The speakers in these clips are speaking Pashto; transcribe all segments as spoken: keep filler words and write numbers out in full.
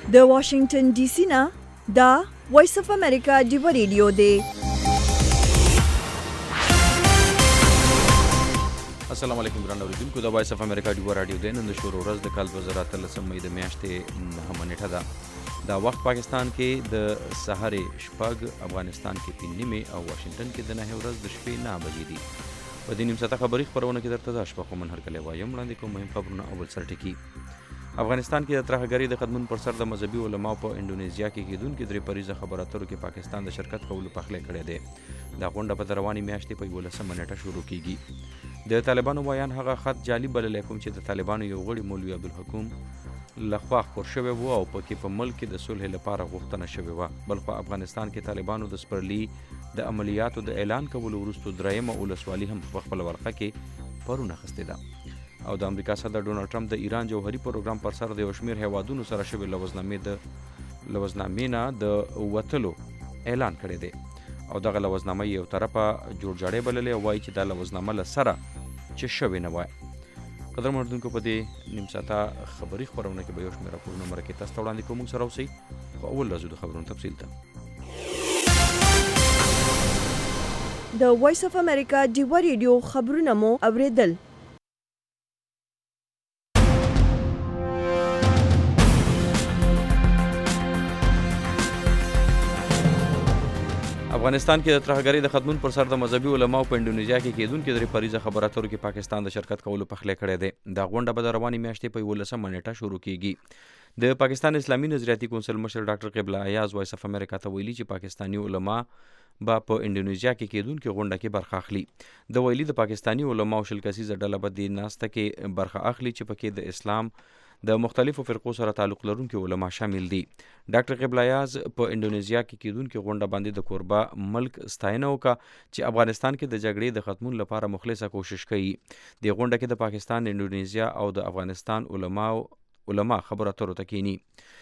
د واشنگټن ډي سي نه دا وایس اف امریکا ډیو ریډیو دی. السلام علیکم ګران اوریدونکو، د وایس اف امریکا ډیو رادیو دی. نن د شروع ورځ د کال دوه زره اتلسم مې د میاشتې نهمه نیټه ده. دا وخت پاکستان کې د سهارې شپږ، افغانستان کې پنځه نیمې او واشنگټن کې د نهه ورځ د شپې نهه بجې دي. په دې نیم ساعته خبري خپرونه کې درته د شپه خو من هرکلی وایم. وړاندې کوم مهم خبرونه اول سر ټکي. افغانستان کې د ترهګرۍ د قدمونو پر سر د مذهبي علماو په انډونیزیا کې کېدونکي درې پریزه خبر اترو کې پاکستان د شرکت کولو پخلی کړی دی. دا غونډه په روانې میاشتې په یولسمه نیټه شروع کیږي. د طالبانو وایان هغه خط جعلي بللی کوم چې د طالبانو یو غړي مولوي عبدالحکوم لخوا خپور شوی و او پکې په ملک کې د صلح لپاره غوښتنه شوې وه. بلخو افغانستان کې طالبانو د سپرلي د عملیاتو د اعلان کولو وروسته درېیمه ولسوالي هم په خپله ورقه کې پرون اخیستې ده. او د امریکا صدر ډونالډ ټرمپ د ایران جوهري پروګرام پر سر د یو شمېر هیوادونو سره شوې لوزنامې د لوزنامې نه د وتلو اعلان کړی دی. او دغه لوزنامه یو طرفه جوړجاړی بللې او وایي چې دا لوزنامه له سره چې شوې نه وای. قدرمنو اورېدونکو، په دې نیم ساعته خبري خپرونه کې به یو شمېر راپورونه مرکې تاسو ته وړاندې کوو. موږ سره اوسئ. خو اول راځو د خبرونو تفصیل ته. د وایس اف امریکا ډیو ریډیو خبرونه مو اوریدل. افغانستان کې د ترهګرۍ د ختمون پر سر د مذهبي علماو په انډونیزیا کې کېدونکي درې پریزه خبر اترو کې پاکستان د شرکت کولو پخلی کړی دی. دا غونډه به د روانې میاشتې په یولسمه نیټه شروع کیږي. د پاکستان اسلامي نظریاتي کونسل مشر ډاکټر قبله ایاز وایس اف امریکا ته ویلي چې پاکستاني علما به په انډونیزیا کې کېدونکي غونډه کې برخه اخلي. د ویلي د پاکستاني علماو شل کسیزه ډله به دې ناسته کې برخه اخلي چې پکې د اسلام د مختلفو فرقو سره تعلق لرونکي علما شامل دي. ډاکټر قبله ایاز په انډونیزیا کې کېدونکي غونډه باندې د کوربه ملک ستاینه وکړه چې افغانستان کې د جګړې د ختمون لپاره مخلصه کوشش کوي. د غونډه کې د پاکستان، انډونیزیا او د افغانستان علماو علما خبرو اترو ته کینی.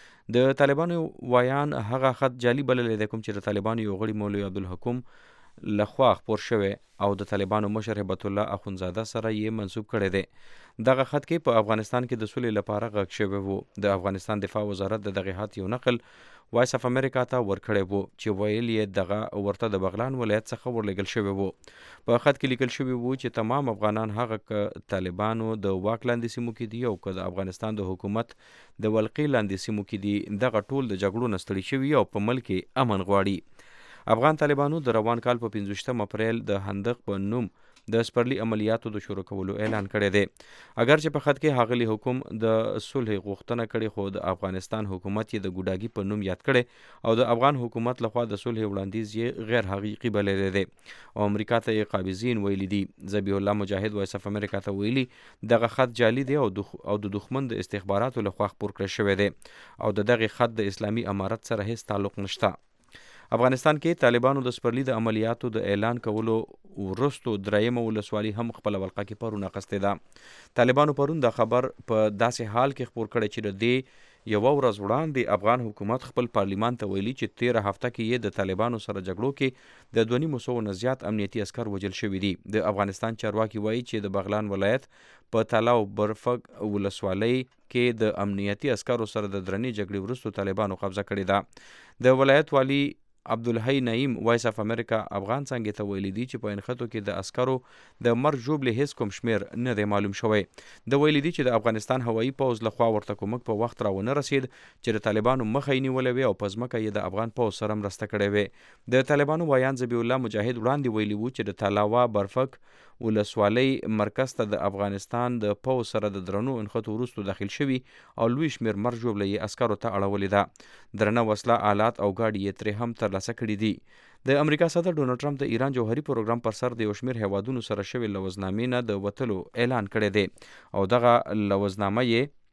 د طالبانو وایان هغه خط جعلي بللی دی کوم چې د طالبانو یو غړي مولوي عبدالحکوم لخوا خپور شوی او د طالبانو مشر هبت الله اخونزاده سره یې منسوب کړی دی. دغه خط کې په افغانستان کې د سولې لپاره غږ شوی و. د افغانستان دفاع وزارت د دغه خط یو نقل وایس اف امریکا ته ورکړی و چې ویل یې دغه ورته د بغلان ولایت څخه ورلېږل شوی و. په خط کې لیکل شوی و چې تمام افغانان هغه که طالبانو د واک لاندې سیمو کې دي او که د افغانستان د حکومت د ولقې لاندې سیمو کې دي، دغه ټول د جګړو نه ستړي شوي او په ملک کې امن غواړي. افغان طالبانو د روان کال په پنځویشتم اپریل د هندق په نوم د سپرلي عملیاتو د شروع کولو اعلان کړی دی. اگر چې په خط کې ښاغلي حکوم د صلح غوښتنه کړې، خو د افغانستان حکومت یې د ګوډاګي په نوم یاد کړی او د افغان حکومت لخوا د صلح وړاندیز یې غیر حقیقي بللی دی او امریکا ته یې قابضین ویلي دي. ذبیح الله مجاهد وایس اف امریکا ته ویلي دغه خط جعلي دی او د دښمن د استخباراتو لخوا خپور کړی شوی دی او د دغه خط د اسلامي امارت سره هیڅ تعلق نشته. افغانستان کې طالبانو د سپرلي د عملیاتو د اعلان کولو وروسته درېیمه ولسوالي هم خپله ولقه کې پرون اخیستې ده. طالبانو پرون دا خبر په داسې حال کې خپور کړی چې د دې یوه ورځ وړاندې افغان حکومت خپل پارلیمان ته ویلي چې تیره هفته کې یې د طالبانو سره جګړو کې د دوه نیمو سوو نه زیات امنیتي عسکر وژل شوي دي. د افغانستان چارواکي وایي چې د بغلان ولایت په تالا او برفک ولسوالۍ کې د امنیتي عسکرو سره د درنې جګړې وروسته طالبانو قبضه کړې ده. د ولایت والي عبدالحی نعیم وایس اف امریکا افغان څانګې ته ویلي دي چې په انخطو کې د عسکرو د مرګ ژوبلې هیڅ کوم شمیر نه دی معلوم شوی. د ویلي دي چې د افغانستان هوایي پوځ لخوا ورته کومک په وخت راونه رسید چې د طالبانو مخه یې نیولی وي او په ځمکه یې د افغان پوځ سره مرسته کړې وي. د طالبانو وایان ذبیح الله مجاهد وړاندې ویلي وو چې د تالاوا برفک ولسوالۍ مرکز ته د افغانستان د پوځ سره د درنو انخطو وروسته داخل شوي او لوی شمیر مرګ ژوبله یې عسکرو ته اړولې ده. درنه وسله آلات او ګاډي یې ترې هم ترلاسه کړي دي. د امریکا صدر ډونالډ ټرمپ د ایران جوهري پروګرام پر سر د یو شمېر هیوادونو سره شوې لوزنامې نه د وتلو اعلان کړی دی او دغه لوزنامه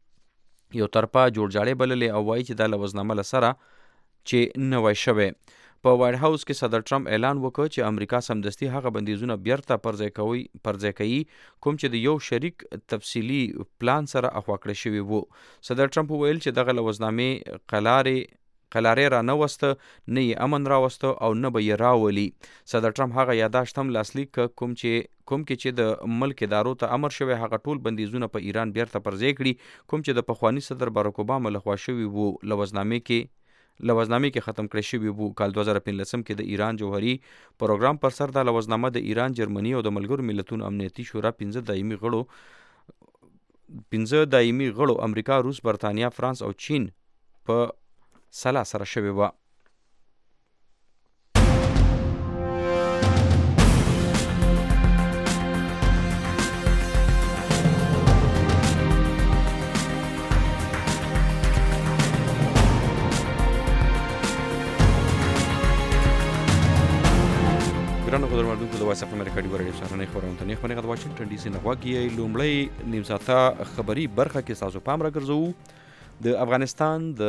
یې یو طرفه جوړجاړی بللې او وایي چې دا لوزنامه له سره چې نوی شوی. په وایټ هاوس کې صدر ټرمپ اعلان وکړ چې امریکا سمدستي هغه بندیزونه بیرته پرځای کوي پرځای کوي کوم چې د یو شریک تفصیلي پلان سره اخوا کړی شوي وو. صدر ټرمپ وویل چې دغه لوزنامې قلارې قلارې را نه وسته، نه یې امن راوسته او نه به یې راولي. صدر ټرمپ هغه یاداشت هم لاسلیک کړ کوم چې کوم کې چې د ملک ادارو ته امر شوی هغه ټول بندیزونه په ایران بیرته پرځای کړي کوم چې د پخواني صدر باراک اوباما لخوا شوي وو لوزنامې کې لوزنامې کې ختم کړی شوي وو. کال دوه زره پنځلسم کې د ایران جوهري پروګرام پر سر دا لوزنامه د ایران، جرمني او د ملګرو ملتونو امنیتي شورا پنځه دایمي غړو پنځه دایمي غړو امریکا، روس، برطانیا، فرانس او چین په سلا سره شوې وه. ګرانو خبرمندونکو د وایس اف امریکا ډیو رادیو سهارنۍ خبرونه ته نیخ باندې د واشنگټن ډي سي نه غواګي لومړی نیم ساعته خبري برخه کې تاسو پام راګرځو. د افغانستان د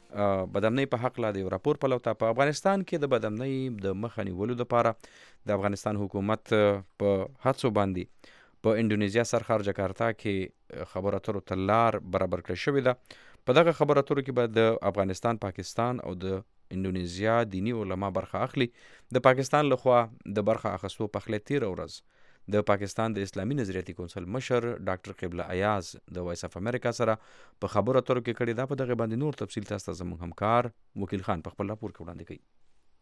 بدامنۍ په حق لا د یو راپور پلوته په افغانستان کې د بدامنۍ د مخه نیولو لپاره د افغانستان حکومت په هڅو باندې په انډونیزیا سرښار جکارتا کې خبرو اترو ته لار برابر کړې شوې ده. په دغه خبرو اترو کې به د افغانستان، پاکستان او د انډونیزیا دینی علما برخه اخلي. د پاکستان لخوا د برخه اخیستو په خله تیره ورځ د پاکستان د اسلامي نظریاتي کونسل مشر ډاکټر قبله ایاز د وایس اف امریکا سره په خبرو اترو کې کړي. دا په دغه باندې نور تفصیل تاسو ته زموږ همکار وکیل خان په خپل راپور کې وړاندې کوي.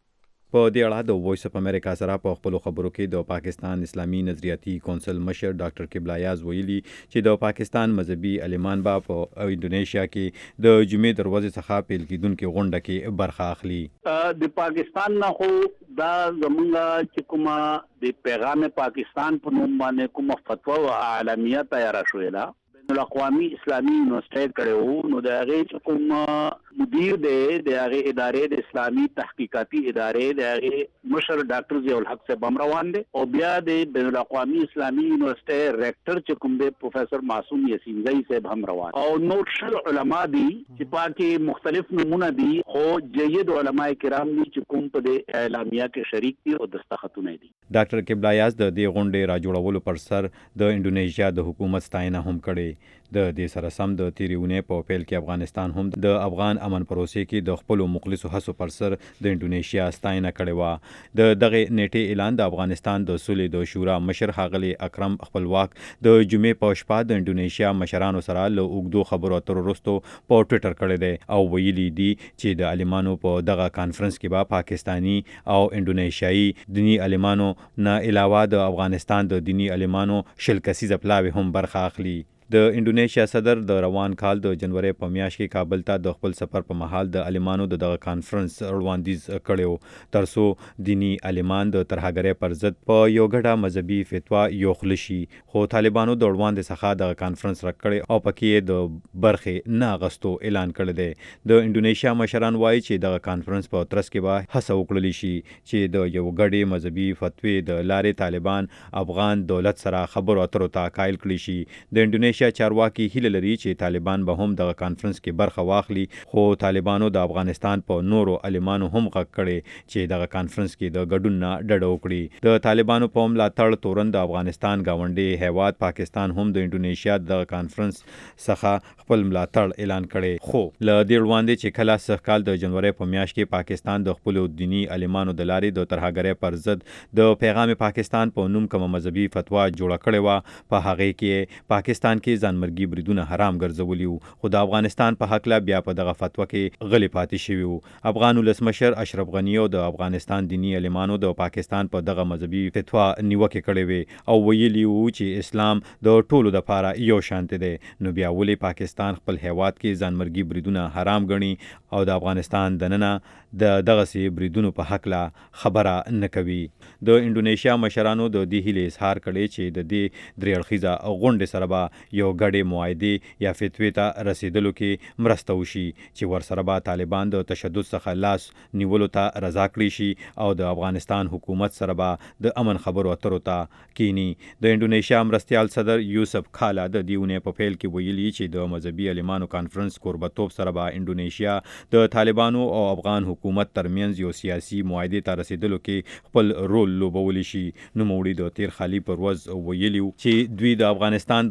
په دې اړه د وایس اف امریکا سره په خپل خبرو کې د پاکستان اسلامي نظریاتي کونسل مشر ډاکټر قبله ایاز ویلي چې د پاکستان مذهبي عالمان به په انډونیشیا کې د جمعې دروازې څخه پیل کېدونکې غونډه کې برخه اخلي. د پاکستان نه خو دا زمونږ چې کومه د پیغام پاکستان په نوم باندې کومه فتوا او اعلامیه تیاره شوې ده بین الاقوامي اسلامي یونیورسيټي کړو، نو د هغه کوم مدیر دی د هغه ادارې د اسلامي تحقیقاتي ادارې د هغه مشر ډاکټر ضیاء الحق صاحب هم روان دي او بیا د بین الاقوامي اسلامي یونیورسيټي ریکټر چې کوم دی پروفیسور معصوم یاسین زئی صاحب هم روان او نور شل علما دي چې پاکي مختلف نمونه دي خو جید علما کرام دي چې کوم په د اعلامیه کې شریک دي او دستخطونه دي. ډاکټر قبله ایاز د دې غونډې راجوړولو پر سر د انډونیشیا د حکومت ستاینه هم کړې. د دې سره سم د تیرې اونۍ په پیل کې افغانستان هم د افغان امن پروسې کې د خپل مخلصو هڅو پر سر د انډونیشیا ستاینه کړې وه. د دغه نیټې اعلان د افغانستان د صلح د شورا مشر ښاغلي اکرم خپلواک د جمعې په شپه د انډونیشیا مشرانو سره له اوږدو خبرو اترو وروسته په ټویټر کړی دی او ویلي دي چې د عالمانو په دغه کانفرنس کې به پاکستاني او انډونیشیایي دینی عالمانو نه علاوه د افغانستان د دینی عالمانو شل کسیزه پلاوي هم برخه اخلي. د انډونیشیا صدر د روان کال د جنوري په میاشت کې کابل ته د خپل سفر په مهال د عالمانو د دغه کانفرنس وړاندیز کړی ترڅو دینی عالمان د ترهګرۍ پر ضد په یو ګډه مذهبي فتوا یو خلشي، خو طالبانو د وړاندې څخه د کانفرنس راکړی او پکې د برخې نه غستو اعلان کړی دی. د انډونیشیا مشران وایي چې دغه کانفرنس په ترڅ کې به هڅه وکړل شي چې د یو ګډې مذهبي فتوی د لارې طالبان افغان دولت سره خبرو اترو ته قایل کړي شي. د انډونیشیا چارواکي هیله لري چې طالبان به هم دغه کانفرنس کې برخه واخلي، خو طالبانو د افغانستان په نورو عالمانو هم غږ کړی چې دغه کانفرنس کې د ګډون نه ډډه وکړي. د طالبانو په ملاتړ تورن د افغانستان گاونډي هیواد پاکستان هم د انډونیشیا د کانفرنس څخه خپل ملاتړ اعلان کړي. خو له دې وړاندې چې کله سږ کال د جنوري په میاشت کې پاکستان د خپل دینی عالمانو د لارې د ترهګرۍ پر ضد د پیغام پاکستان په نوم کوم مذهبي فتوا جوړه کړې و، په هغه کې پاکستان کې ځانمرګي بریدونه حرام ګرځولي وو، خو د افغانستان په حق لا بیا په دغه فتوا کې غلي پاتې شوي وو. افغان ولسمشر اشرف غنی او د افغانستان دینی عالمانو د پاکستان په دغه مذهبي فتوا نیوکه کړې وي او ویلي وو چې اسلام د ټولو لپاره یو شانت دی، نو بیا ولې پاکستان خپل هیواد کې ځانمرګي بریدونه حرام ګڼي او د افغانستان دننه د دغه سي بریدونو په حق لا خبره نه کوي. د انډونیشیا مشرانو د دې هیلې اظهار کړی چې د دې درې اړخیزه غونډې سره به یو ګډې معاهدې یا فتوی ته رسیدلو کې مرسته وشي چې ورسره به طالبان د تشدد څخه لاس نیولو ته رضا کړي شي او د افغانستان حکومت سره به د امن خبرو اترو ته کینی. د انډونیشیا مرستیال صدر یوسف کالا د دې اونۍ په پیل کې ویلي چې د مذهبي عالمانو کانفرنس کوربتوب سره به انډونیشیا د طالبانو او افغان حکومت ترمنځ یو سیاسي معاهدې ته رسیدلو کې خپل رول لوبولی شي. نوموړي د تیر خالي پر ورځ ویلي چې دوی د افغانستان د شخړې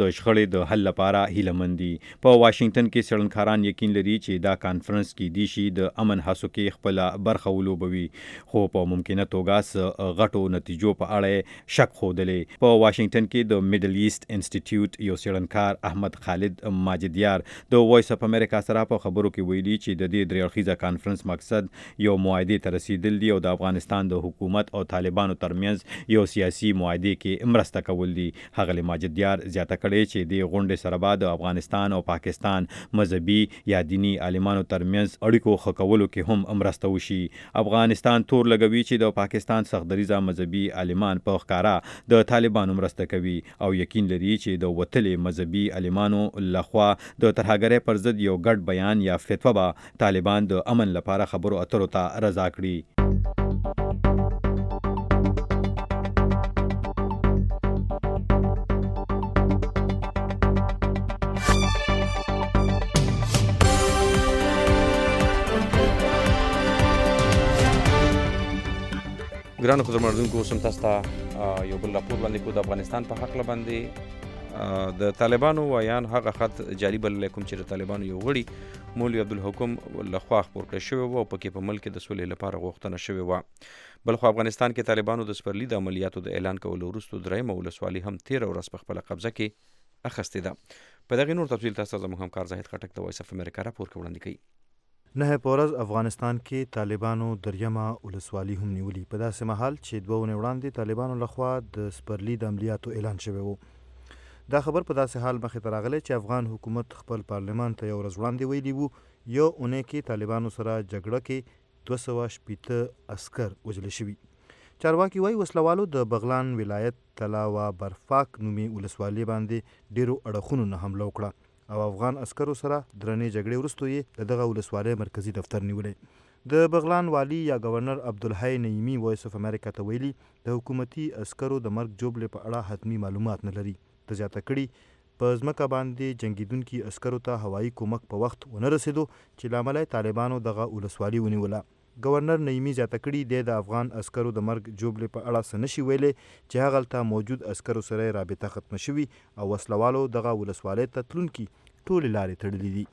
مسلې د حل لپاره هیله دي. په واشنگټن کې څېړنکاران یقین لري چې دا کانفرنس کې دی شي د امن هڅو کې خپل برخه ولوبوي، خو په ممکنه توګه غټو نتیجو په اړه شک ښودلی. په واشنگټن کې د میډل ایسټ انسټیټیوټ یو څېړنکار احمد خالد ماجدیار د وایس اف امریکا سره په خبرو کې ویلي چې د دې درې اړخیزه کانفرنس مقصد یو معاهدې ته رسیدل دي او د افغانستان د حکومت او طالبانو ترمنځ یو سیاسي معاهدې کې مرسته کول دي. ښاغلي ماجدیار زیاته کړې چې د غونډې سره به د افغانستان او پاکستان مذهبي یا دینی عالمانو ترمنځ اړیکو ښه کولو کې هم مرسته وشي. افغانستان تور لګوي چې د پاکستان سختدریځه مذهبي عالمان په ښکارا د طالبانو مرسته کوي او یقین لري چې د وتلې مذهبي عالمانو لخوا د ترهګرۍ پر ضد یو ګډ بیان یا فتوا به طالبان د امن لپاره خبرو اترو ته رضا کړي. ګرانو خدمتونکو اوس هم تاسو ته یو بل راپور باندې کو د افغانستان په حق باندې د طالبانو ویان هغه خط جاری بللی کوم چې د طالبانو یو غړي مولوي عبدالحکم لخوا خپور کړی شوی و او پکې په ملک د سولې لپاره غوښتنه شوې وه. بل خو افغانستان کې طالبانو د سپرلي د عملیاتو د اعلان کولو وروسته درېیمه ولسوالي هم تېره ورځ په خپله قبضه کې اخیستې ده. په دغې نور تفصیل تاسو ته زموږ همکار زاهد خټک د وایس اف امریکا راپور کې وړاندې کوي. نه په ورځ افغانستان کې طالبانو دریمه ولسوالي هم نیولي، په داسې مهال چې دوه اونۍ وړاندې طالبانو لخوا د سپرلي د عملیاتو اعلان شوی و. دا خبر په داسې حال مخې ته راغلی چې افغان حکومت خپل پارلمان ته یو ورځ وړاندې ویلي وو یو اونۍ کې طالبانو سره جګړه کې دوه سوه شپېته عسکر وژل شوي. چارواکي وایي وسلوالو د بغلان ولایت تلا و برفاک نومي ولسوالي باندې ډیرو اړخونو نه حمله وکړه او افغان عسکرو سره درنې جګړې وروسته یې د دغه ولسوالۍ مرکزي دفتر نیولی. د بغلان والی یا گورنر عبدالحی نعیمي وایس اف امریکا ته ویلي د حکومتي عسکرو د مرګ جوړې په اړه حتمي معلومات نه لري. د زیاته کړي په ځمکه باندې جنګیدونکي عسکرو ته هوایي کومک په وخت ونه رسېدو چې له امله طالبانو دغه ولسوالي ونیوله. گورنر نعیمي زیاته کړي د افغان عسکرو د مرګ جوړې په اړه څه نشي ویلی چې هغلته موجود عسکرو سره رابطه ختمه شوي او وسلوالو دغه ولسوالۍ ته تلونکي ټولې لارې تړلې دي.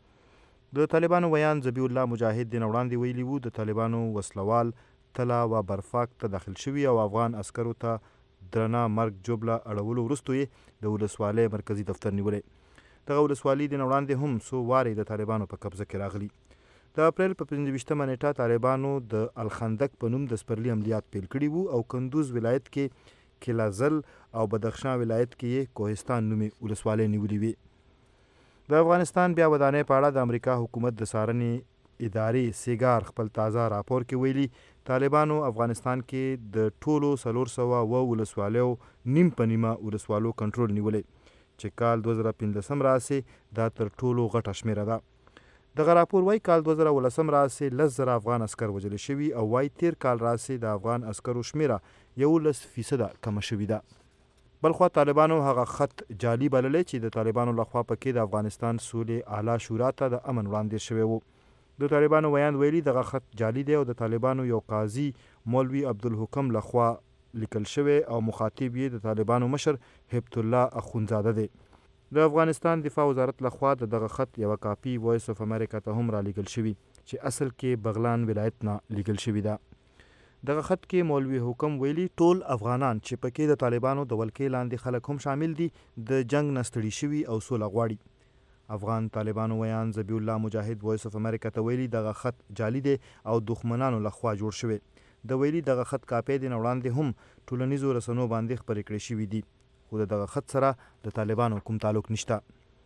د طالبانو ویان ذبیح الله مجاهد دین وړاندې ویلي وو د طالبانو وسلوال تلا و برفاک ته داخل شوي او افغان عسکرو ته درنه مرګ جوړه اړولو وروسته یې د ولسوالۍ مرکزي دفتر نیولی. دغه ولسوالي دین وړاندې هم څو وارې د طالبانو په قبضه کې راغلي. د اپریل په پنځه ویشتمه نیټه طالبانو د الخندق په نوم د سپرلي عملیات پیل کړي وو او کندوز ولایت کې کلازل او بدخشان ولایت کې کوهستان نومي ولسوالۍ نیولې وي. د افغانستان بیا ودانۍ په اړه د امریکا حکومت د څارنې ادارې سیګار خپل تازه راپور کې ویلي طالبانو افغانستان کې د ټولو څلور سوه اوه ولسوالیو نیم په نیمه ولسوالو کنټرول نیولی چې کال دوه زره پنځلسم راسې دا تر ټولو غټه شمیره ده. دغه راپور وایي کال دوه زره اوولسم راسې لس زره افغان عسکر وژل شوي او وایي تیر کال راسې د افغان عسکرو شمیره یولس فیصده کمه شوې ده. بلخوا طالبانو هغه خط جعلي بللی چې د طالبانو لخوا پکې د افغانستان سولې اعلی شورا ته د امن وړاندې شوی و. د طالبانو ویان ویلي دغه خط جعلي دی او د طالبانو یو قاضي مولوي عبدالحکم لخوا لیکل شوی او مخاطب یې د طالبانو مشر هبت الله اخونزاده دی. د افغانستان دفاع وزارت لخوا د دغه خط یوه کاپي وایس اف امریکا ته هم را لیږل شوي چې اصل کې بغلان ولایت نه لیږل شوي ده. دغه خط کې مولوي حکم ویلي ټول افغانان چې پکې د طالبانو د ولکې لاندې خلک هم شامل دي د جنگ نه ستړي شوي او سوله غواړي. افغان طالبانو ویان ذبیح الله مجاهد وایس اف امریکا ته ویلي دغه خط جعلي دی او دښمنانو لخوا جوړ شوی. د ویلي دغه خط کاپۍ د نه وړاندې هم ټولنیزو رسنو باندې خپرې کړې شوي دي خو د دغه خط سره د طالبانو کوم تعلق نشته.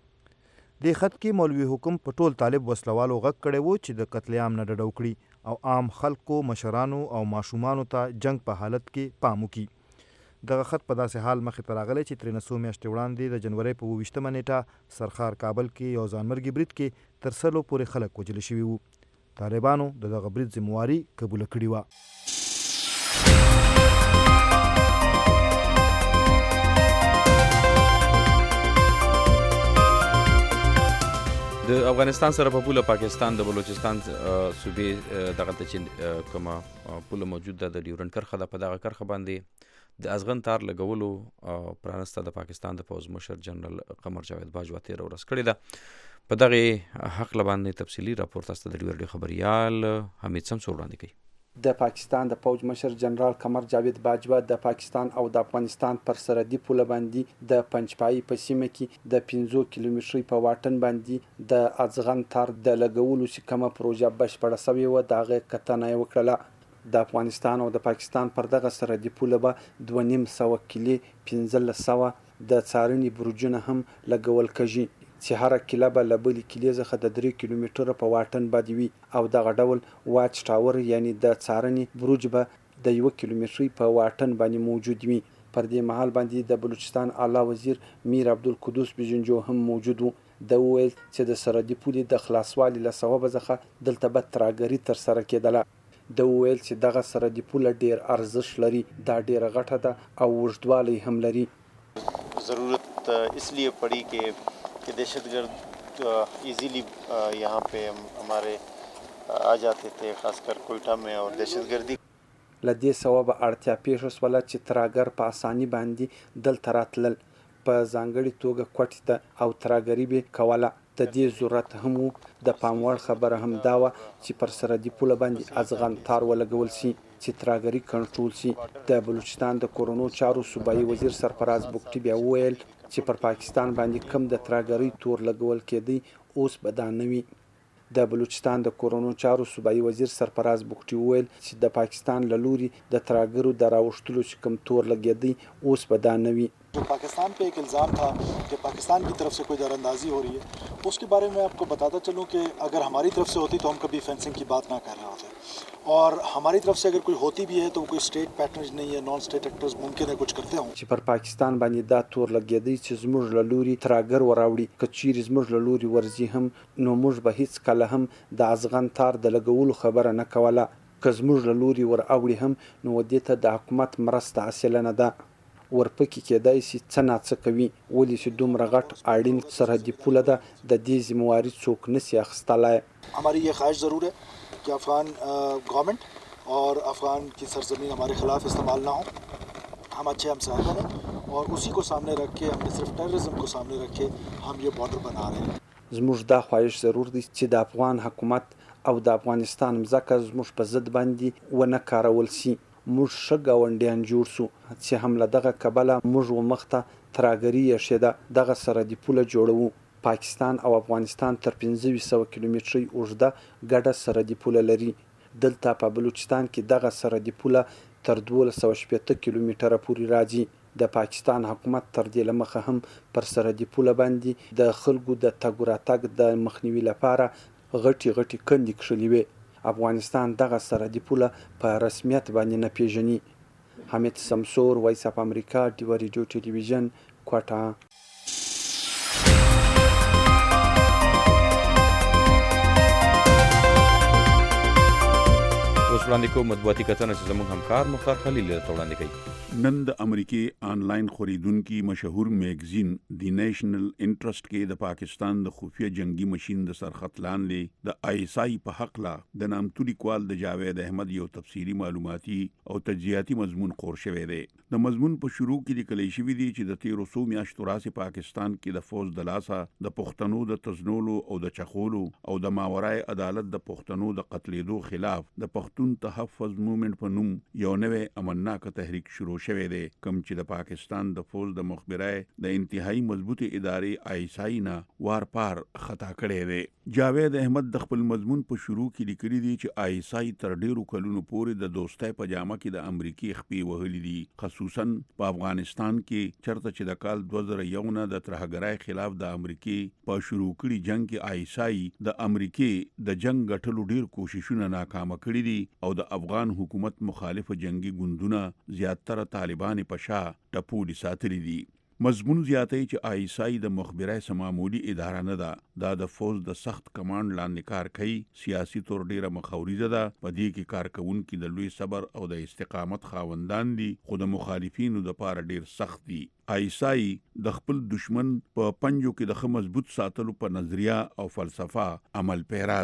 د خط کې مولوي حکم په ټول طالب وسلوالو غږ کړی و چې د قتل عام نه ډډه وکړي او عام خلکو مشرانو او ماشومانو ته جنگ په حالت کې پام وکړي. دغه خط په داسې حال مخې ته راغلی چې ترې نه څو میاشتې وړاندې د جنورۍ په اووه ویشتمه نیټه سرخار کابل کې یو ځانمرګي برید کې تر سلو پورې خلک وژل شوي وو. طالبانو د دغه برید ذمواري قبوله کړې وه. د افغانستان سره په پوله پاکستان د بلوچستان صوبې دغه ته چې کومه پوله موجود ده د ډیورنډ کرښه ده په دغه کرښه باندې د ازغن تار لګولو پرانسته د پاکستان د پوز مشر جنرال قمر جاوید باجوا تیر ورځ کړې ده. په دغه حق لباندې تفصیلی راپور تاسو ته د ډیورډي خبريال حمید سمسور وړاندې کوي. د پاکستان د پوج مشر جنرال قمر جاوید باجوا د پاکستان او د افغانستان پر سرحدي پوله باندې د پنجپای په سیمه کې د پنځه کیلومتري په واټن باندې د ازغن تار د لګولو سیمه پروژه بشپړه شوې و. دغه کتنه وکړه. د افغانستان او د پاکستان پر دغه سرحدي پوله به دوه نیم سوه کیلي پنځلس سوه د څارنې برجونه هم لګول کېږي چې هر کله به له بلې کلي څخه د درې کیلومتره په واټن باندې وي او دغه ډول واچ ټاور یعنی د څارنې برج به د یو کیلومتري په واټن باندې موجود وي. پر دې مهال باندې د بلوچستان اعلی وزیر میر عبدالقدوس بجنجو هم موجود وو. د ویل چې د سرحدي پولې د خلاصوالي له سببه څخه دلته به ترهګري ترسره کېدله. د ویل چې دغه سرحدي پوله ډیر ارزښت لري، دا ډیره غټه ده او اوږدوالی هم لري. ضرورت اس لیے پڑی کہ کہ دہشت گرد ایزیلی یہاں پہ ہمارے آ جاتے تھے، خاص کر کوئٹہ میں، اور دہشت گردی لدې سبب اړتیا پیښه شوله چې ترهګر په اساني باندې دلته راتلل، په ځانګړې توګه کوټې ته او ترهګري به کوله. د دې ضرورت هم د پام وړ خبره هم دا وه چې پر سرحدي پوله باندې ازغن تار ولګول سي چې ترهګري کنټرول سي. د بلوچستان د کورونو چارو صوبایي وزیر سرفراز بوکټي بیا وویل چې پر پاکستان باندې کم د ترهګرۍ تور لګول کېدی اوس به دا نه وي. د بلوچستان د کورونو چارو صوبایي وزیر سرفراز بوکټي وویل چې د پاکستان له لوري د ترهګرو د راوښتلو چې کم تور لګېدی اوس به دا نه وي. जो पाकिस्तान पे एक इल्ज़ाम था कि पाकिस्तान की तरफ से कोई दरअंदाजी हो रही है, उसके बारे में आपको बताता चलूँ कि अगर हमारी तरफ से होती तो हम कभी फेंसिंग की बात ना कर रहे होते, और हमारी तरफ से अगर कोई होती भी है तो कोई स्टेट पैटर्न नहीं है, नॉन स्टेट एक्टर्स मुमकिन है कुछ करते हों. چې پر پاکستان باندې دا تور لګېدی چې زموږ له لوري ترهګر وراوړي، که چیرې زموږ له لوري ورځي هم نو موږ به هیڅ کله هم د ازغن تار د لګولو خبره نه کوله. که زموږ له لوري ور اوړي هم نو دې ته د حکومت مرسته حاصله نه ده. ورپکې کېدای شي څه ناڅه کوي، ولې چې دومره غټ اړین سرحدي پوله ده د دې ذمہواري څوک نشي اخیستلی. हमारी ये ख्वाहिश ज़रूर है कि अफ़गान गवर्नमेंट और अफ़गान की सरजमीन हमारे ख़िलाफ़ इस्तेमाल ना हो, हम अच्छे हमसाए बने और उसी को सामने रख के, हमने सिर्फ टेररिज्म को सामने रख के हम ये बॉर्डर बना रहे हैं. زموږ دا خواهش ضرور دی چې د افغان حکومت او د افغانستان مځکه زموږ په ضد باندې ونه کارول سي. موږ ښه ګاونډیان جوړ سو چې هم له دغه کبله موږ ومخته ترهګري یې دغه سرحدي پوله جوړوو. پاکستان او افغانستان تر پنځه ویشت سوه کیلومترۍ اوږده ګډه سرحدي پوله لري. دلته په بلوچستان کې دغه سرحدي پوله تر دولس سوه شپېته کیلومتره پورې راځي. د پاکستان حکومت تر دې له مخه هم پر سرحدي پوله باندې د خلکو د تګ راتګ د مخنیوي لپاره غټي غټي کندې کښلې وې. افغانستان دغه سرحدي پوله په رسمیت باندې نه پیژني. حمید سمسور، وایس اف امریکا، ډیوا ریډیو ټلویزیون، کوټه. اوس وړاندې کوم مطبوعاتي کتنه چې زموږ همکار مختار خلیل درته وړاندې کوي. نن د امریکای آنلاین خریدونکو مشهور میگزین دی نیشنل انټرست کې د پاکستان د خفیه جنگي ماشين د سرخط لاندې د آی اس آی په حق لا د نامتو لیکوال د جاوید احمد یو تفصیلی معلوماتي او تجزیاتي مضمون خور شوی دی. د مضمون په شروع کې لیکل شوی دی چې د تیرو سو میاشتو راځي پاکستان کې د فوج د لاسه د پښتنو د تزنولو او د چخولو او د ماورای عدالت د پښتنو د قتلېدو خلاف د پښتون تحفظ موومېنټ په نوم یو نوې امنناکه تحریک شروع شوی دی، کوم چې د پاکستان د فوج د مخبرای د انتهایی مضبوطی ادارې آی اس آی نه وار پار خطا کړی دی. جاوید احمد د خپل مضمون په شروع کې لیکلي دي چې آی اس آی تر ډیرو کلونو پورې د دوستۍ په جامه کې د امریکای خپې وهلي دي، خصوصا په افغانستان کې چرته چې د کال دوه زره یو نه د ترهګرۍ خلاف د امریکای په شروع کړي جنگ کې آی اس آی د امریکای د جنگ غټلو ډیر کوششونه ناکام کړي دي او د افغان حکومت مخالف جنگي ګوندونه زیاتره طالبان په شا ټپولی ساتلي دي. مضمون زیاتوي چې آی اس آی د مخبرای سمامولي اداره نه ده، دا د فوج د سخت کمانډ لاندې کار کوي، سیاسي تور ډیره مخاوریزه ده، په دې کې کارکونکي د لوی صبر او د استقامت خاوندان دي، خو د مخالفینو د پاره ډیر سخت دي. آی اس آی د خپل دشمن په پنجو کې د خه مضبوط ساتلو په نظریه او فلسفه عمل پیرا ده.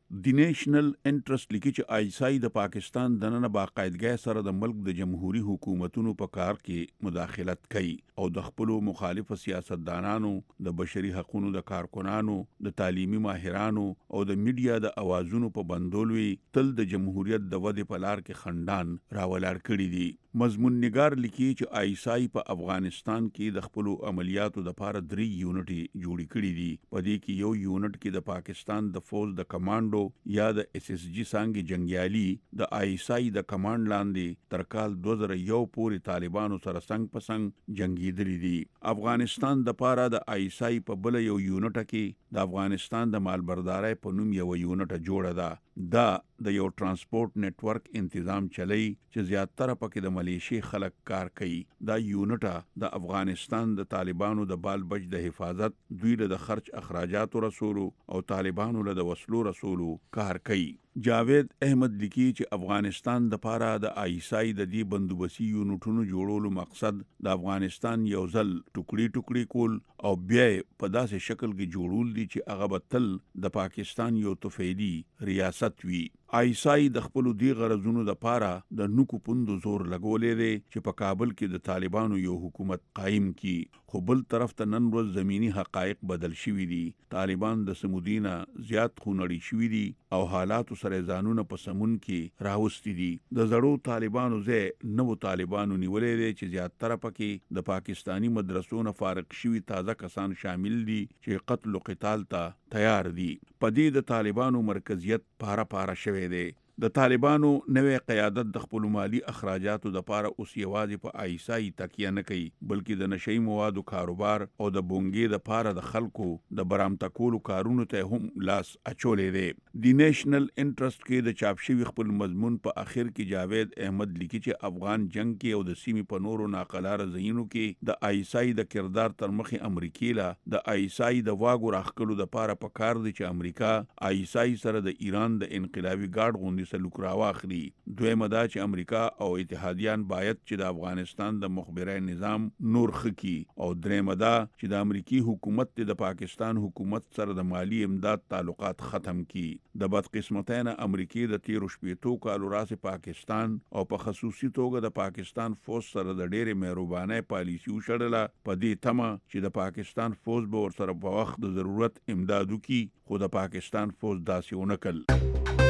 دی نیشنل انټرست لیکي چې آیسای د پاکستان د نن باقاعدګۍ سره د ملک د جمهوریت حکومتونو په کار کې مداخلت کوي او د خپل مخالف سیاستدانانو، د بشري حقوقو د کارکنانو، د تعلیمي ماهرانو او د میډیا د اوازونو په بندولوي تل د جمهوریت د ودې په لار کې خندان راولاړ کړي دي. مضمون نگار لیکي چې آیسای په افغانستان کې د خپل عملیاتو د پاره درې یونټي جوړی کړي دي. په دې کې یو یونټ کې د پاکستان د فوج د کمانډو یا د ایس ایس جی څنګه جنگیالي د آیسای د کمانډ لاندې تر کال دوه زره یو پورې طالبانو سره څنګ په څنګ جنگیدلي دي. افغانستان د پاره د آیسای په بل یو یونټ کې د افغانستان د مالبردارۍ په نوم یو یونټ جوړه ده. دا د یو ترانسپورت نیټورک تنظیم چلی چې زیاتره پکې د ملیشي خلک کار کوي. دا یونټ د افغانستان د طالبانو د بال بچ د حفاظت، دوی له خرچ اخراجات رسولو او طالبانو له وسلو رسولو کار کوي. جاوید احمد لیکي چې افغانستان د پاره د آیسای د دې بندوبسي یونټونو جوړولو مقصد د افغانستان یو ځل ټوکړي ټوکړي کول او بیا په داسې شکل کې جوړول دي چې هغه به تل د پاکستان یو توفیدي ریاست وي. آیسای د خپل دی غرضونو د پاره د نوکو پوندو زور لګولې دي چې په کابل کې د طالبانو یو حکومت قائم کی. خو بل طرف ته نن ورځ زمینی حقایق بدل شوي دي. طالبان د سمودینه زیات خونړي شوي دي او حالات سره ځانونه په سمون کې راوستي دي. د زړو طالبانو ځای نوو طالبانو نیولې دي چې زیاتره پکې د پاکستانی مدرسو نه فارغ شوي تازه کسان شامل دي چې قتل او قتال ته تیار دي. په دې د طالبانو مرکزیت پاره پاره شوی دی. د طالبانو نوې قیادت د خپل مالی اخراجاتو د پاره اوس یوازې په آیسای تکیه نه کوي، بلکې د نشئی موادو کاروبار او د بونګې د پاره د خلکو د برامته کولو کارونو ته هم لاس اچولې دی. دی نیشنل انټرست کې د چاپ شوی خپل مضمون په اخر کې جاوید احمد لیکي چې افغان جنگ کې او د سیمې په نورو ناقلار ځایونو کې د آیسای د کردار تر مخې امریکای لا د آیسای د واګو راخکلو د پاره په کار دي چې امریکا آیسای سره د ایران د انقلابي ګارد غوندي سلوک راواخلي. دویمه دا چې امریکا او اتحادیان باید چې د افغانستان د مخبري نظام نور خکی، او دریمه دا چې د امریکای حکومت د پاکستان حکومت سره د مالی امداد تعلقات ختم کی. د بدقسمتۍ نه امریکای د تیرو شپېتو کالو راځي پاکستان او په خصوصي توګه د پاکستان فوج سره د ډېرې مهربانۍ پالیسی وشړله په دې تمه چې د پاکستان فوج به ورسره په وخت د ضرورت امداد وکړي، خو د پاکستان فوج داسې ونه کړل.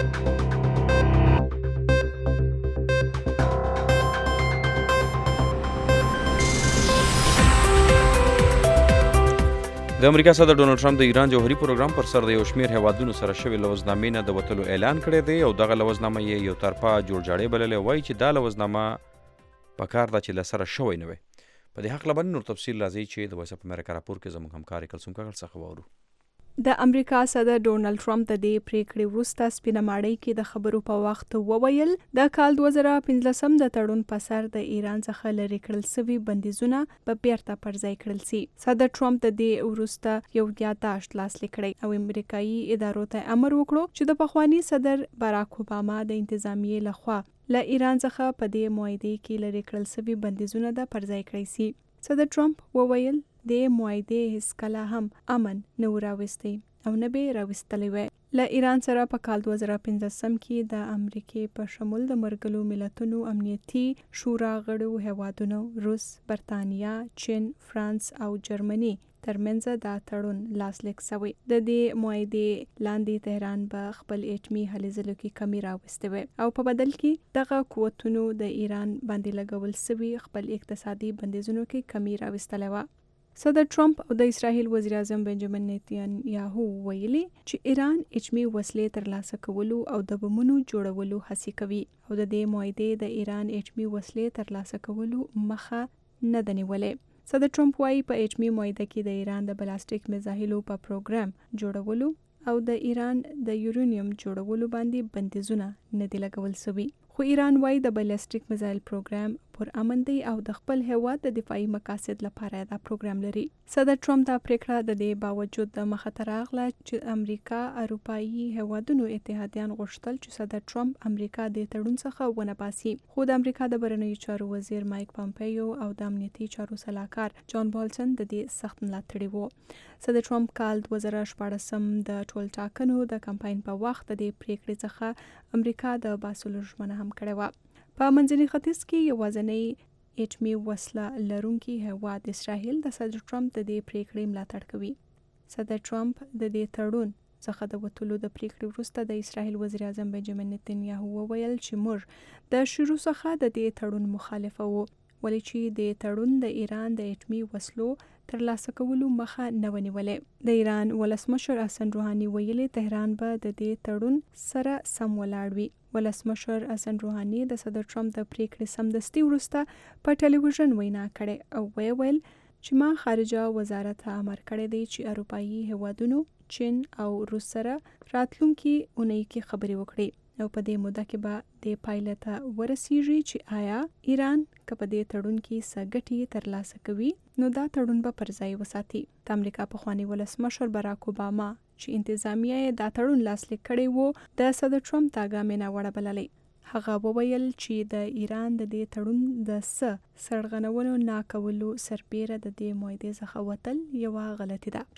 د امریکا صدر ډونالد ټرمپ د ایران جوهري پروګرام پر سر د یو شمېر هیوادونو سره شوې لوزنامې نه د وتلو اعلان کړی دی او دغه لوزنامه یې یو طرفه جوړجاړی بللې، وایي چې دا لوزنامه په کار ده چې له سره شوی نه وي. په دې هکله باندې نور تفصیل راځي چې د وایس اف امریکا راپور کې زموږ همکار کلثوم کاکړ څخه واورو. د امریکا صدر ډونالد ټرمپ د دې پریکړې وروسته سپینه ماڼۍ کې د خبرو په وخت وویل د کال دوه زره پنځلسم د تړون په سر د ایران څخه لرې کړل سوي بندیزونه به بیرته پر ځای کړل سي. صدر ټرمپ د دې وروسته یو یادداشت لاسلیک کړی او امریکایي ادارو ته امر وکړو چې د پخوانی صدر باراک اوباما د انتظامیې لخوا له ایران څخه په دې معاهدې کې لرې کړل سوي بندیزونه د پر ځای کړی سي. صدر ټرمپ وویل د معاهدې هیڅ کله هم امن نه و راوستی او نه به راوستلی وی. له ایران سره په کال دوه زره پنځلسم کې د امریکې په شمول د ملګرو ملتونو امنیتي شورا غړو هیوادونو روس، برتانیا، چین، فرانس او جرمني ترمنځ دا تړون لاسلیک شوی. د دې معاهدې لاندې تهران به خپل اټمي هلې ځلو کې کمی راوستی وی او په بدل کې دغه قوتونو د ایران باندې لګول شوي خپل اقتصادي بندیزونو کې کمی راوستلی وه. صدر ټرمپ او د اسرائیل وزیر اعظم بنجامین نیتانیاهو ویلي چې ایران اټمي وسلې ترلاسه کولو او د بمونو جوړولو هڅې کوي او د دې معاهدې د ایران اټمي وسلې ترلاسه کولو مخه نه ده نیولې. صدر ټرمپ وایي په اټمي معاهده کې د ایران د بلاستیک میزایلو په پروګرام جوړولو او د ایران د یورانیم جوړولو باندې بندیزونه نه دي لګول شوي، خو ایران وایي د بلاستیک میزایل پروګرام پرامن دی او د خپل هیواد د دفاعي مقاصد لپاره دا پروګرام لري. صدر ټرمپ دا پریکړه د دې باوجود د مخه ته راغله چې امریکا اروپایي هیوادونو اتحادیان غوښتل چې صدر ټرمپ امریکا د تړون څخه ونه باسي. خو د امریکا د بهرنیو چارو وزیر مایک پامپیو او د امنیتي چارو سلاکار جان بولټن د دې سخت ملاتړي وو. صدر ټرمپ کال دوه زره شپاړسم د ټول ټاکنو د کمپاین په وخت د دې پریکړې څخه امریکا د باسلو ژمنه هم کړې وه. په منځني ختیځ کې یوازینی اټمي وسله لرونکي هیواد اسرائیل د صدر ټرمپ د دې پریکړې ملاتړ کوي. صدر ټرمپ د دې تړون څخه د وتلو د پریکړې وروسته د اسرائیل وزیر اعظم بنجامین نتنیاهو وویل چې موږ د شروع څخه د دې تړون مخالفه وو، ولې چې د تړون د ایران د اټمي وسلو ترلاسه کولو مخه نه ونیولې. د ایران ولسمشر حسن روحاني ویلي تهران به د دې تړون سره سم ولاړ وي. ولسمشر حسن روحاني د صدر ټرمپ د پریکړې سمدستي وروسته په ټلویزیون وینا کړې او ویل چې ما خارجه وزارت امر کړی دی چې اروپایي هیوادونو چین او روس سره راتلونکي اونۍ کې خبرې وکړي او په دې موده کې به د پایله ته ورسیږي چې آیا ایران که په دې تړون کې څه ګټې ترلاسه کوي نو دا تړون به پر ځای وساتي. د امریکا پخوانی ولسمشر باراک اوباما چې انتظامیه یې دا تړون لاسلیک کړی وو د صدر ټرمپ دا ګام ناوړه بللی. هغه وویل چې د ایران د دې تړون د څه سرغړونو ناکولو سربیره د دې معاهدې څخه وتل یوه غلطي ده.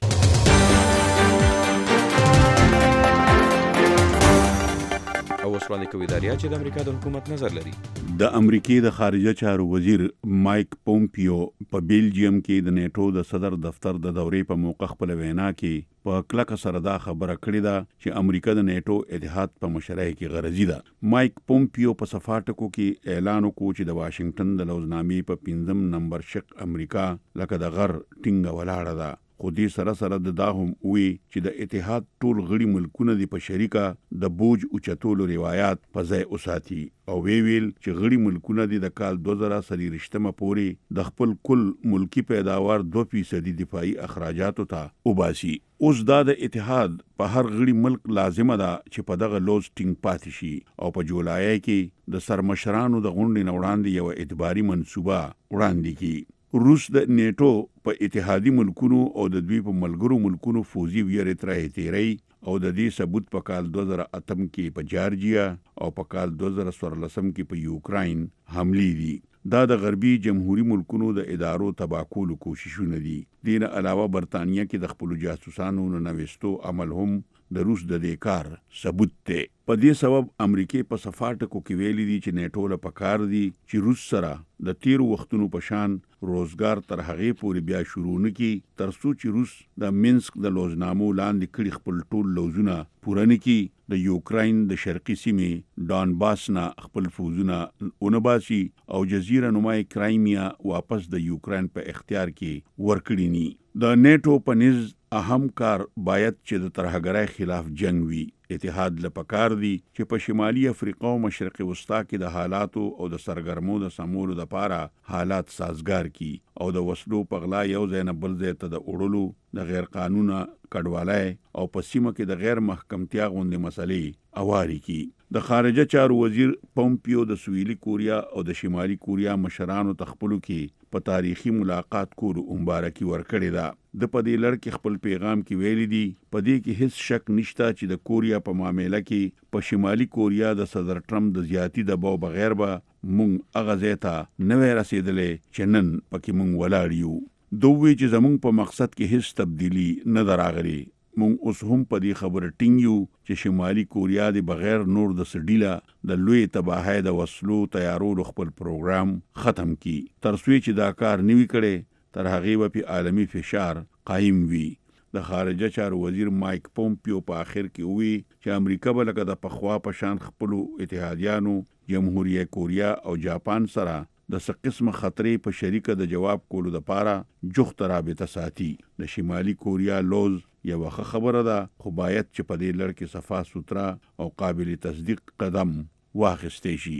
او اوس وړاندې کوي داریا چې د امریکا د حکومت نظر لري. د امریکای د خارجه چارو وزیر مایک پومپیو په بیلجیم کې د نیټو د صدر دفتر د دورې په موقع خپل وینا کې په کلکه سره دا خبره کړې ده چې امریکا د نیټو اتحاد په مشرۍ کې غرضي ده. مایک پومپیو په صفاټکو کې اعلان وکړ چې د واشنگټن د لوزنامې په پنځم نمبر شق امریکا لکه د غر ټینګه ولاړه ده. خو دې سره سره د دا هم وی چې د اتحاد ټول غړي ملکونه د په شریکه د بوج اوچتولو روایت په ځای وساتي او وی ویل چې غړي ملکونه د کال دوه زره څلوېښتمه پورې د خپل کل ملکی پیداوار دوه فیصدي دفاعي اخراجاتو ته وباسي. اوس دا د اتحاد په هر غړي ملک لازمه ده چې په دغه لوز ټینګ پاتې شي او په جولای کې د سرمشرانو د غونډې نه وړاندې یو اعتباري منصوبه وړاندې کړي. روس د نیټو په اتحادي ملکونو او د دوی په ملګرو ملکونو فوزي ویرې ترې تیری او د دې ثبوت په کال دوه زره اتم کې په جارجیا او په کال دوه زره څوارلسم کې په یوکراین حملې دي. دا د غربي جمهوریت ملکونو د ادارو تباکولو کوششونه دي. دین علاوه برتانیه کې د خپل جاسوسانو نوښتو عمل هم د روس د دې کار ثبوت دی. په دې سبب امریکای په صفاټکو کې ویلي دي چې نیټو له پکار دي چې روس سره د تیرو وختونو په شان روزګار تر هغې پورې بیا شروع نه کړي تر څو چې روس د مینسک د لوزنامو لاندې کړي خپل ټول لوزونه پوره نه کړي. د یوکراین د شرقي سیمې ډانباس نه خپل فوزونه ونباسي او جزیره نمای کرایمیا واپس د یوکراین په اختیار کې ورکړي ني. د نیټو په نيز اهم کار باید چې د ترهګرۍ خلاف جنگ وي. اتحاد لپاره دی چې په شمالي افریقا او مشرق وسطا کې د حالاتو او د سرګرمو د سمولو لپاره حالات سازگار کی او د وسلو په غلا یو ځای نه بل ځای ته د وړلو د غیر قانونه کډوالۍ او په سیمه کې د غیر محکمتیا غونډې مسلې اواري کی. د خارجه چارو وزیر پومپیو د سویلي کوریا او د شمالي کوریا مشرانو تخپلو کې په تاریخي ملاقات کولو مبارکي ورکړې ده. د په دې لړ کې خپل پیغام کې ویلي دي په دې کې هیڅ شک نشته چې د کوریا په معاملې کې په شمالي کوریا د صدر ټرمپ د زیاتی دباو بغیر به مونږ هغه ځای ته نه وای رسېدلی چې نن پکې مونږ ولاړ یو. دوی چې زمونږ په مقصد کې هیڅ تبدیلی نه دراغلي. مونږ اوس هم په دې خبره ټینګ یو چې شمالي کوریا د بغیر نور د سډیله د لوی تباہی د وسلو تیارولو خپل پروګرام ختم کی. تر څو چې دا کار نوي کړي تر هغه په عالمی فشار قائم وي. د خارجه چارو وزیر مایک پومپیو په اخر کې وی چې امریکا به لکه د پخوا په شان خپل اتحادیانو جمهوریت کوریا او جاپان سره د څه قسمه خطرې په شریکه د جواب کولو لپاره جوخت رابطه ساتي. د شمالي کوریا لوز یو خبره ده خو باید چې په دې لړ کې صفا سوترا او قابل تصدیق قدم واخیستې شي.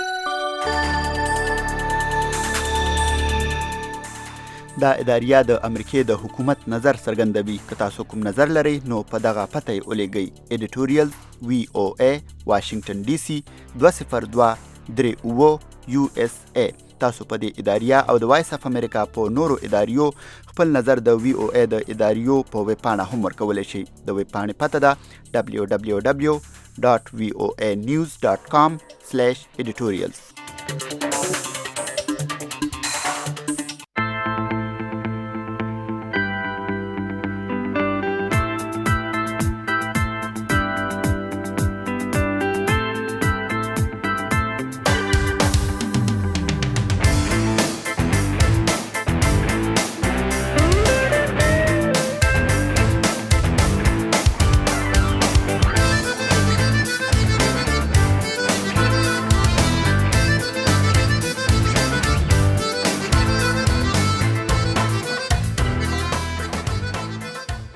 دا اداریه د امریکای د حکومت نظر څرګندوي. که تاسو کوم نظر لرئ نو په دغه پته یې ولیږئ. ایډیټوریال وی او ای واشنگټن ډي سي دوه صفر دوه درې اوه یو اس ای تاسو په دې اداریه او د وایس اف امریکا په نورو اداریو خپل نظر د وی او ای د اداریو په ویب پاڼه هم ورکولی شئ. د ویب پاڼې پته ده دبلیو دبلیو دبلیو ډاټ وی او ای نیوز ډاټ کام سلیش ایډیټوریلز.